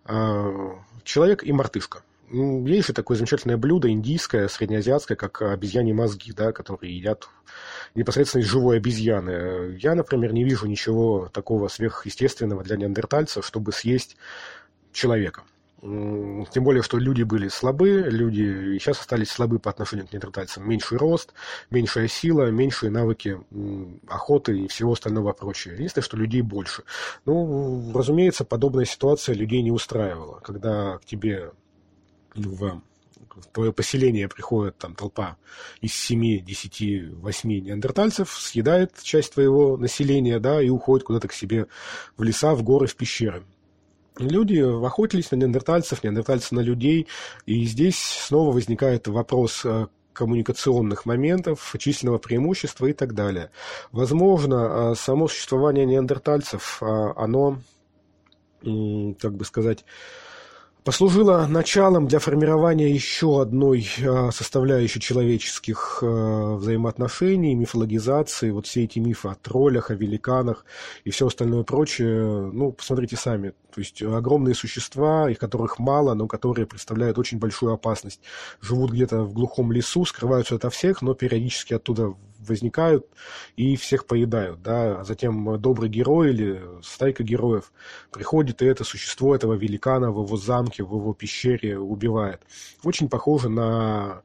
человек и мартышка. Есть же такое замечательное блюдо индийское, среднеазиатское, как обезьяньи мозги, да, которые едят непосредственно из живой обезьяны. Я, например, не вижу ничего такого сверхъестественного для неандертальцев, чтобы съесть человека. Тем более, что люди были слабы, люди и сейчас остались слабы по отношению к неандертальцам. Меньший рост, меньшая сила, меньшие навыки охоты и всего остального прочего. Единственное, что людей больше. Разумеется, подобная ситуация людей не устраивала. Когда к тебе в твое поселение приходит там толпа из 7, 10, 8 неандертальцев, съедает часть твоего населения, да, и уходит куда-то к себе в леса, в горы, в пещеры. Люди охотились на неандертальцев, неандертальцы на людей, и здесь снова возникает вопрос коммуникационных моментов, численного преимущества и так далее. Возможно, само существование неандертальцев, оно, как бы сказать, послужило началом для формирования еще одной составляющей человеческих взаимоотношений, мифологизации, вот все эти мифы о троллях, о великанах и все остальное прочее. Посмотрите сами, то есть огромные существа, их которых мало, но которые представляют очень большую опасность. Живут где-то в глухом лесу, скрываются ото всех, но периодически оттуда возникают и всех поедают, да, а затем добрый герой или стайка героев приходит, и это существо этого великана в его замке, в его пещере убивает. Очень похоже на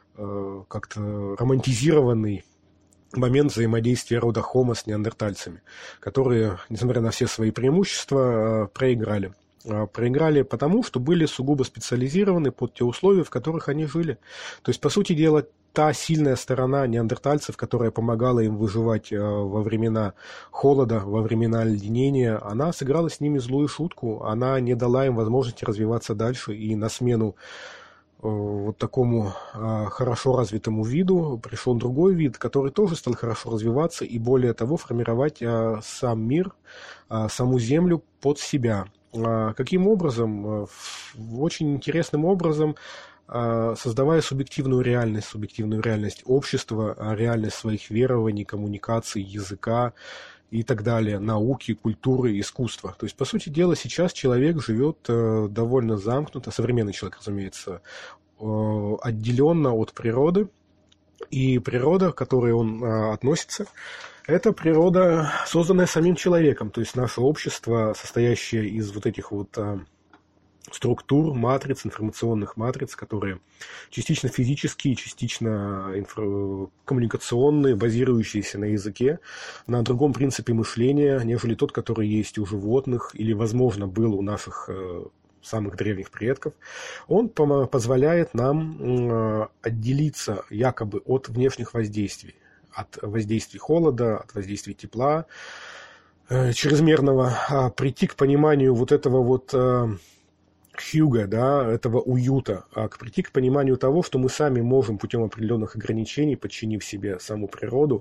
как-то романтизированный момент взаимодействия рода Homo с неандертальцами, которые, несмотря на все свои преимущества, проиграли. Проиграли потому, что были сугубо специализированы под те условия, в которых они жили. То есть, по сути дела, та сильная сторона неандертальцев, которая помогала им выживать во времена холода, во времена леденения, она сыграла с ними злую шутку, она не дала им возможности развиваться дальше, и на смену вот такому хорошо развитому виду пришел другой вид, который тоже стал хорошо развиваться и, более того, формировать сам мир, саму Землю под себя. Каким образом? Очень интересным образом, создавая субъективную реальность общества, реальность своих верований, коммуникаций, языка и так далее, науки, культуры, искусства. То есть, по сути дела, сейчас человек живет довольно замкнуто, современный человек, разумеется, отделенно от природы, и природа, к которой он относится, это природа, созданная самим человеком, то есть наше общество, состоящее из вот этих вот структур, матриц, информационных матриц, которые частично физические, частично коммуникационные, базирующиеся на языке, на другом принципе мышления, нежели тот, который есть у животных или, возможно, был у наших самых древних предков. Он позволяет нам отделиться якобы от внешних воздействий, от воздействий холода, от воздействий тепла, чрезмерного, прийти к пониманию вот этого вот хьюга, да, этого уюта, а прийти к пониманию того, что мы сами можем путем определенных ограничений, подчинив себе саму природу,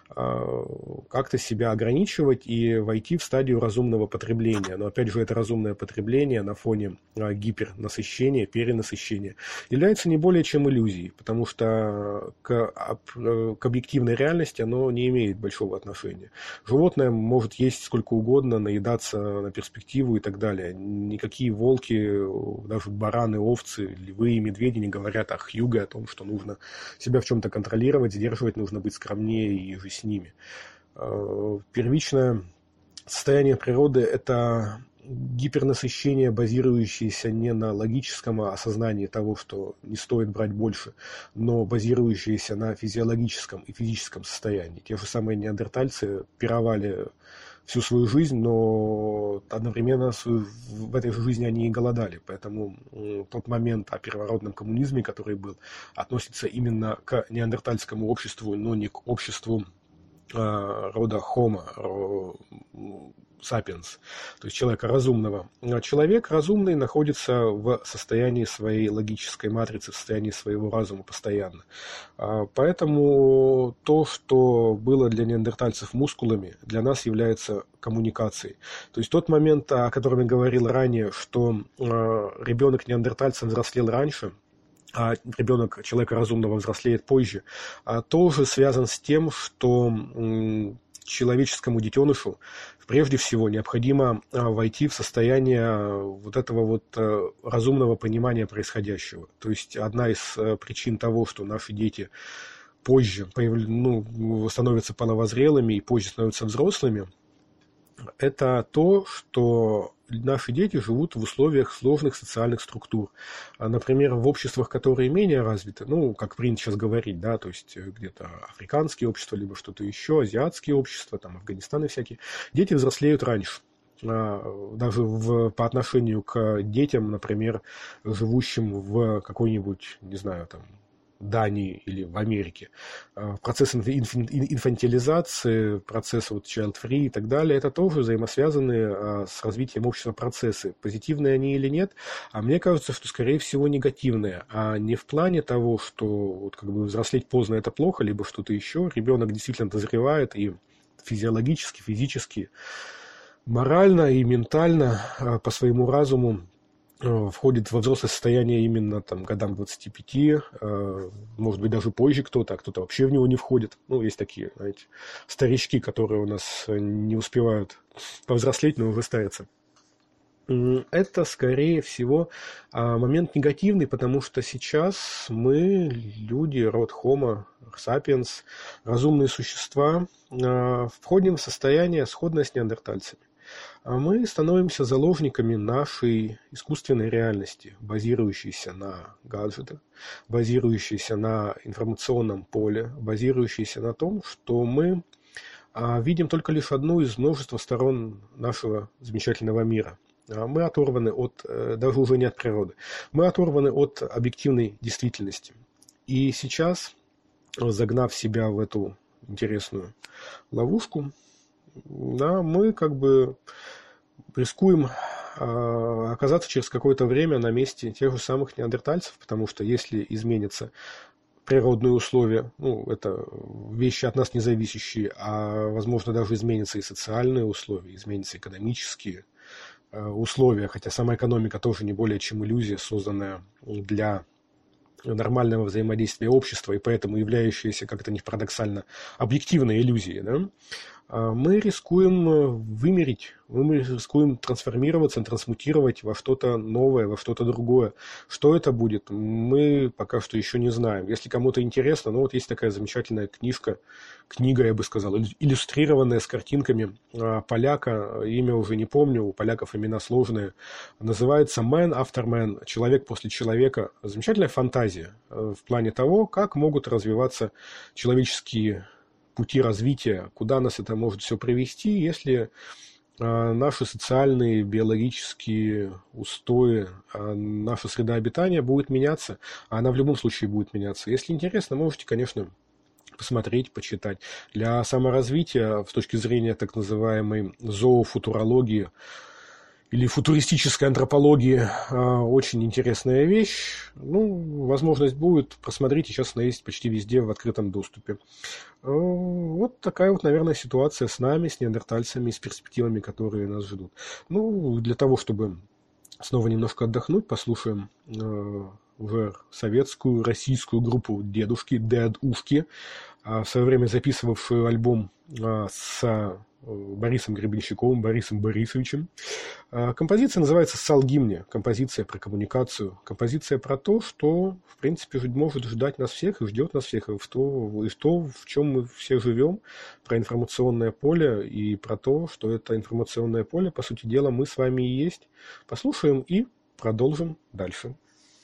как-то себя ограничивать и войти в стадию разумного потребления. Но опять же, это разумное потребление на фоне гипернасыщения, перенасыщения является не более чем иллюзией, потому что к объективной реальности оно не имеет большого отношения. Животное может есть сколько угодно, наедаться на перспективу и так далее. Никакие волки, даже бараны, овцы, львы и медведи не говорят о хьюге, о том, что нужно себя в чем-то контролировать, сдерживать, нужно быть скромнее и же с ними. Первичное состояние природы – это гипернасыщение, базирующееся не на логическом осознании того, что не стоит брать больше, но базирующееся на физиологическом и физическом состоянии. Те же самые неандертальцы пировали всю свою жизнь, но одновременно в этой же жизни они и голодали. Поэтому тот момент о первородном коммунизме, который был, относится именно к неандертальскому обществу, но не к обществу рода Homo sapiens, то есть человека разумного. Человек разумный находится в состоянии своей логической матрицы, в состоянии своего разума постоянно. Поэтому то, что было для неандертальцев мускулами, для нас является коммуникацией. То есть тот момент, о котором я говорил ранее, что ребенок неандертальца взрослел раньше, а ребенок человека разумного взрослеет позже, тоже связан с тем, что человеческому детенышу прежде всего необходимо войти в состояние вот этого вот разумного понимания происходящего. То есть одна из причин того, что наши дети позже становятся половозрелыми и позже становятся взрослыми, это то, что наши дети живут в условиях сложных социальных структур. Например, в обществах, которые менее развиты, как принято сейчас говорить, да, то есть где-то африканские общества, либо что-то еще, азиатские общества, там, Афганистан и всякие, дети взрослеют раньше. Даже по отношению к детям, например, живущим в какой-нибудь, не знаю, там, Дании или в Америке. Процесс инфантилизации, процесс child-free и так далее, это тоже взаимосвязанные с развитием общества процессы. Позитивные они или нет, а мне кажется, что, скорее всего, негативные. А не в плане того, что взрослеть поздно это плохо, либо что-то еще. Ребенок действительно дозревает и физиологически, физически, морально и ментально по своему разуму входит во взрослое состояние именно годам 25, может быть, даже позже кто-то, а кто-то вообще в него не входит. Есть такие, знаете, старички, которые у нас не успевают повзрослеть, но уже старятся. Это, скорее всего, момент негативный, потому что сейчас мы, люди, род Homo sapiens, разумные существа, входим в состояние, сходное с неандертальцами. Мы становимся заложниками нашей искусственной реальности, базирующейся на гаджетах, базирующейся на информационном поле, базирующейся на том, что мы видим только лишь одну из множества сторон нашего замечательного мира. Мы оторваны даже уже не от природы, мы оторваны от объективной действительности. И сейчас, загнав себя в эту интересную ловушку, да, мы рискуем оказаться через какое-то время на месте тех же самых неандертальцев, потому что если изменятся природные условия, это вещи от нас не зависящие, а, возможно, даже изменятся и социальные условия, изменятся экономические условия, хотя сама экономика тоже не более чем иллюзия, созданная для нормального взаимодействия общества и поэтому являющаяся, как это ни парадоксально, объективной иллюзией, да? Мы рискуем вымереть, мы рискуем трансформироваться, трансмутировать во что-то новое, во что-то другое. Что это будет, мы пока что еще не знаем. Если кому-то интересно, есть такая замечательная книга, я бы сказал, иллюстрированная с картинками поляка, имя уже не помню, у поляков имена сложные, называется «Man After Man», «Человек после человека». Замечательная фантазия в плане того, как могут развиваться человеческие пути развития, куда нас это может все привести, если наши социальные, биологические устои, наша среда обитания будет меняться, а она в любом случае будет меняться. Если интересно, можете, конечно, посмотреть, почитать. Для саморазвития, с точки зрения так называемой зоофутурологии, или футуристической антропологии очень интересная вещь. Ну, возможность будет, просмотрите, сейчас она есть почти везде в открытом доступе. Вот такая вот, наверное, ситуация с нами, с неандертальцами, с перспективами, которые нас ждут. Ну, для того, чтобы снова немножко отдохнуть, послушаем уже советскую, российскую группу «Дедушки», «Дедушки», в свое время записывавшую альбом с Борисом Гребенщиковым, Борисом Борисовичем. Композиция называется «Солги мне». Композиция про коммуникацию. Композиция про то, что, в принципе, может ждать нас всех и ждет нас всех, и то, в чем мы все живем, про информационное поле и про то, что это информационное поле, по сути дела, мы с вами и есть. Послушаем и продолжим дальше.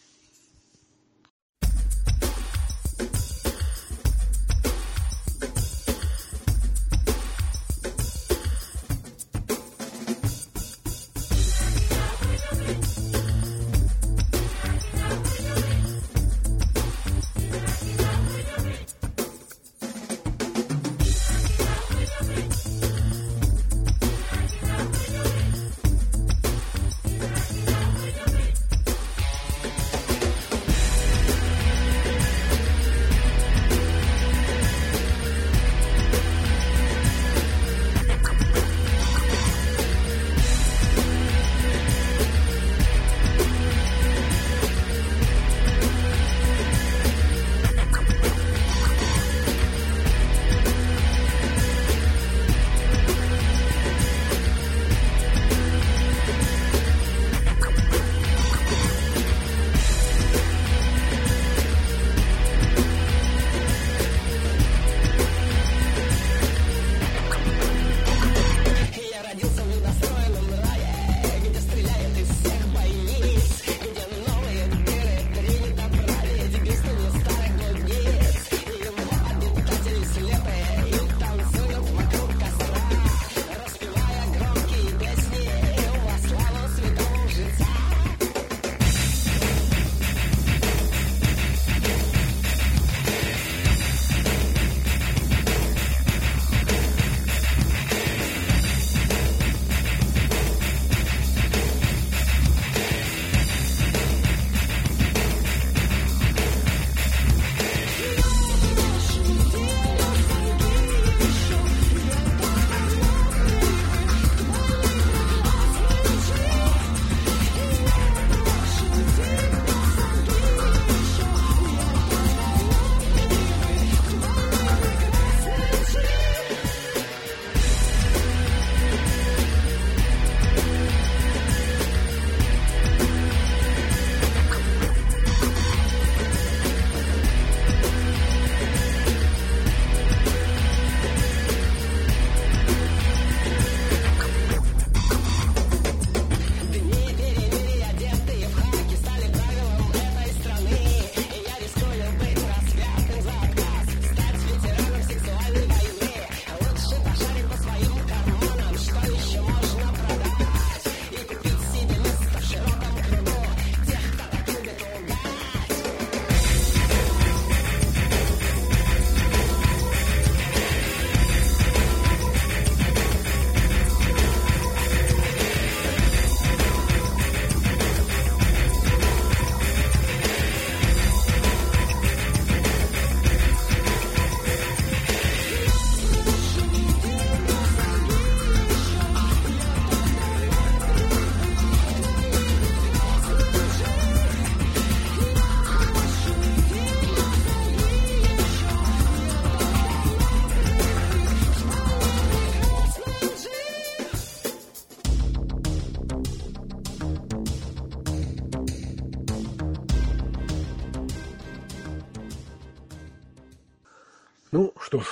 Ну что ж,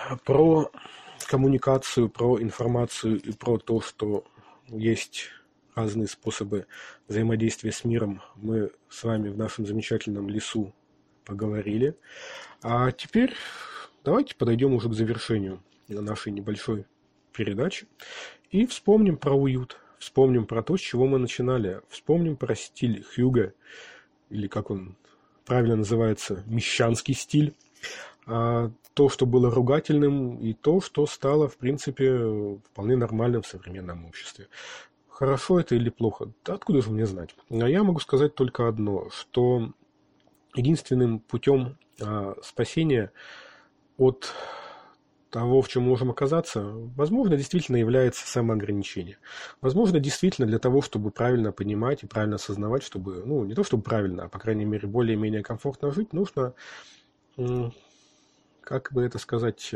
про коммуникацию, про информацию и про то, что есть разные способы взаимодействия с миром, мы с вами в нашем замечательном лесу поговорили. А теперь давайте подойдем уже к завершению нашей небольшой передачи и вспомним про уют, вспомним про то, с чего мы начинали, вспомним про стиль Хьюга, или как он правильно называется, мещанский стиль, то, что было ругательным, и то, что стало, в принципе, вполне нормальным в современном обществе. хорошо это или плохо? Да откуда же мне знать? А я могу сказать только одно, что единственным путем спасения от того, в чем можем оказаться, возможно, действительно является самоограничение. Возможно, действительно для того, чтобы правильно понимать и правильно осознавать, чтобы, не то чтобы правильно, а, по крайней мере, более-менее комфортно жить, нужно, как бы это сказать,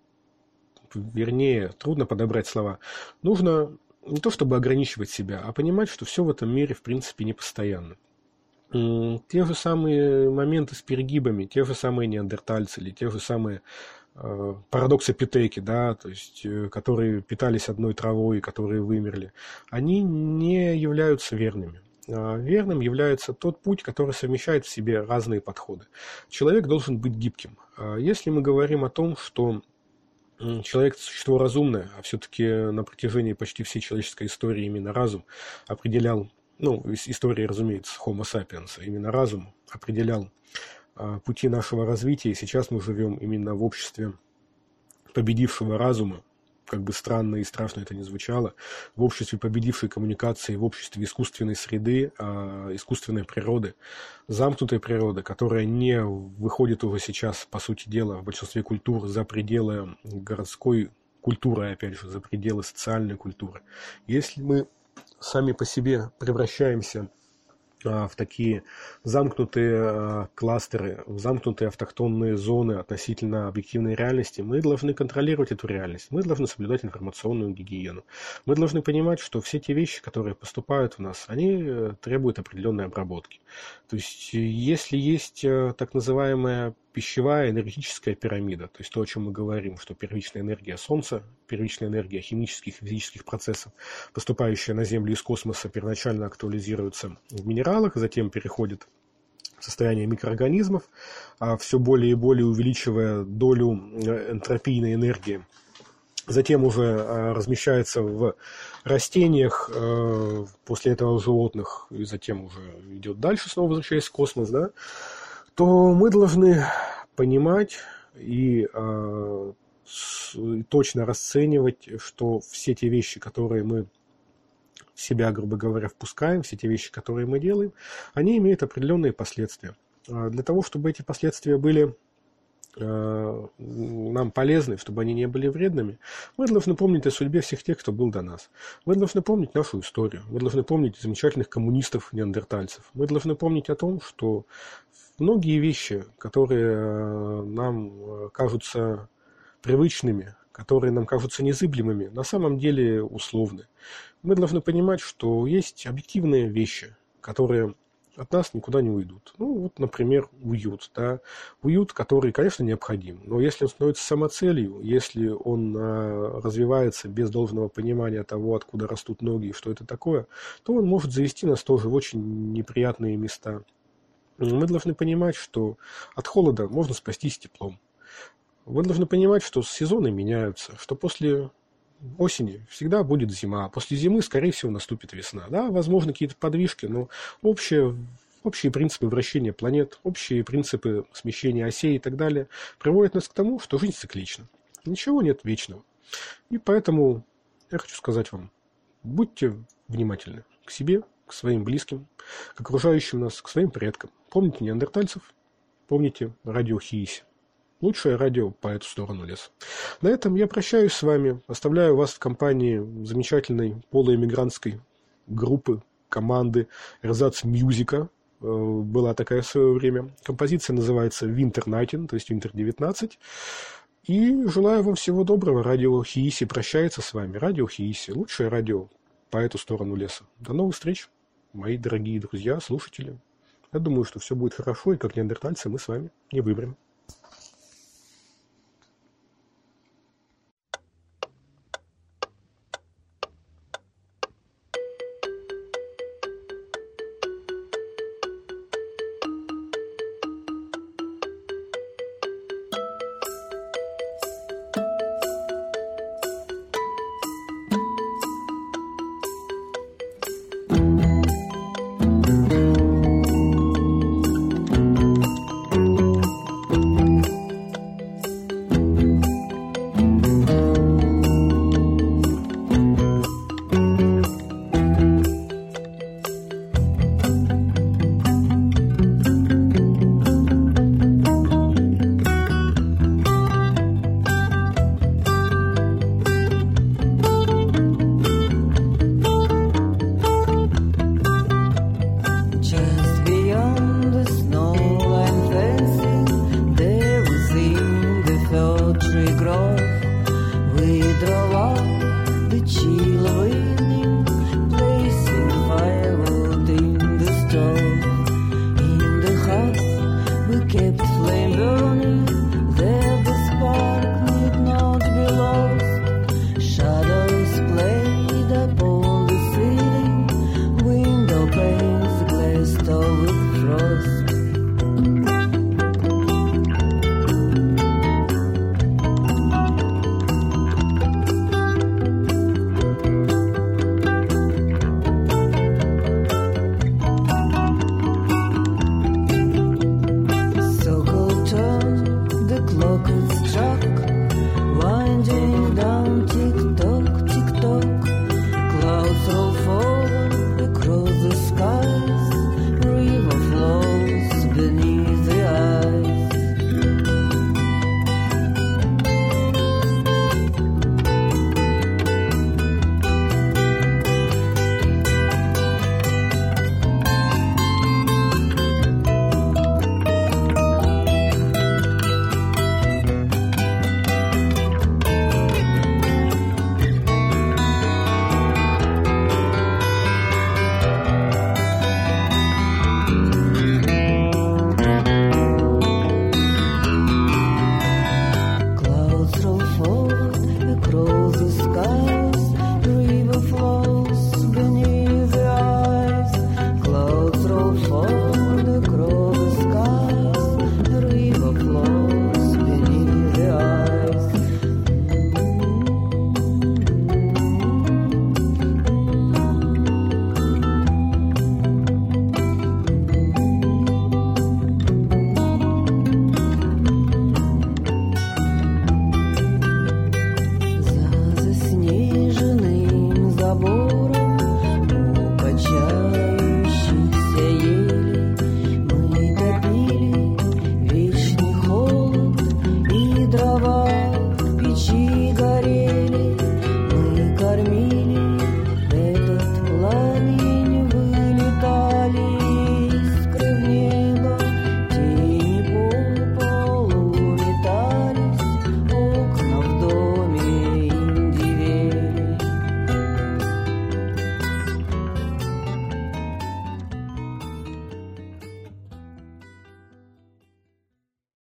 вернее, трудно подобрать слова, нужно не то чтобы ограничивать себя, а понимать, что все в этом мире, в принципе, не постоянно. Те же самые моменты с перегибами, те же самые неандертальцы или те же самые парадоксопитеки, да, то есть, которые питались одной травой, которые вымерли, они не являются верными. Верным является тот путь, который совмещает в себе разные подходы. Человек должен быть гибким. Если мы говорим о том, что человек – это существо разумное, а все-таки на протяжении почти всей человеческой истории именно разум определял, история, разумеется, Homo sapiens, именно разум определял пути нашего развития, и сейчас мы живем именно в обществе победившего разума, как бы странно и страшно это ни звучало, в обществе победившей коммуникации, в обществе искусственной среды, искусственной природы, замкнутой природы, которая не выходит уже сейчас, по сути дела, в большинстве культур за пределы городской культуры, опять же, за пределы социальной культуры. Если мы сами по себе превращаемся в такие замкнутые кластеры, в замкнутые автохтонные зоны относительно объективной реальности, мы должны контролировать эту реальность, мы должны соблюдать информационную гигиену. Мы должны понимать, что все те вещи, которые поступают в нас, они требуют определенной обработки. То есть, если есть так называемая пищевая энергетическая пирамида, то есть то, о чем мы говорим, что первичная энергия Солнца, первичная энергия химических и физических процессов, поступающая на Землю из космоса, первоначально актуализируется в минералах, затем переходит в состояние микроорганизмов, все более и более увеличивая долю энтропийной энергии. Затем уже размещается в растениях, после этого в животных, и затем уже идет дальше, снова возвращаясь в космос, да, то мы должны понимать и точно расценивать, что все те вещи, которые мы в себя, грубо говоря, впускаем, все те вещи, которые мы делаем, они имеют определенные последствия. Для того, чтобы эти последствия были нам полезны, чтобы они не были вредными, мы должны помнить о судьбе всех тех, кто был до нас. Мы должны помнить нашу историю. Мы должны помнить замечательных коммунистов-неандертальцев. Мы должны помнить о том, что многие вещи, которые нам кажутся привычными, которые нам кажутся незыблемыми, на самом деле условны. Мы должны понимать, что есть объективные вещи, которые от нас никуда не уйдут. Например, уют. Да? Уют, который, конечно, необходим, но если он становится самоцелью, если он развивается без должного понимания того, откуда растут ноги и что это такое, то он может завести нас тоже в очень неприятные места. Мы должны понимать, что от холода можно спастись теплом. Вы должны понимать, что сезоны меняются, что после осени всегда будет зима, а после зимы, скорее всего, наступит весна. Да, возможно, какие-то подвижки, но общие принципы вращения планет, общие принципы смещения осей и так далее приводят нас к тому, что жизнь циклична. Ничего нет вечного. И поэтому я хочу сказать вам, будьте внимательны к себе, к своим близким, к окружающим нас, к своим предкам. Помните неандертальцев, помните радио Хииси. Лучшее радио по эту сторону леса. На этом я прощаюсь с вами, оставляю вас в компании замечательной полуэмигрантской группы, команды Эрзац Мьюзика. Была такая в свое время. Композиция называется Winter 19, то есть Winter 19. И желаю вам всего доброго. Радио Хииси прощается с вами. Радио Хииси. Лучшее радио по эту сторону леса. До новых встреч, мои дорогие друзья, слушатели. Я думаю, что все будет хорошо, и как неандертальцы мы с вами не вымрем. Божий кров. We drove out the chill of evening, placing firewood in the stove. In the house we kept flame burning,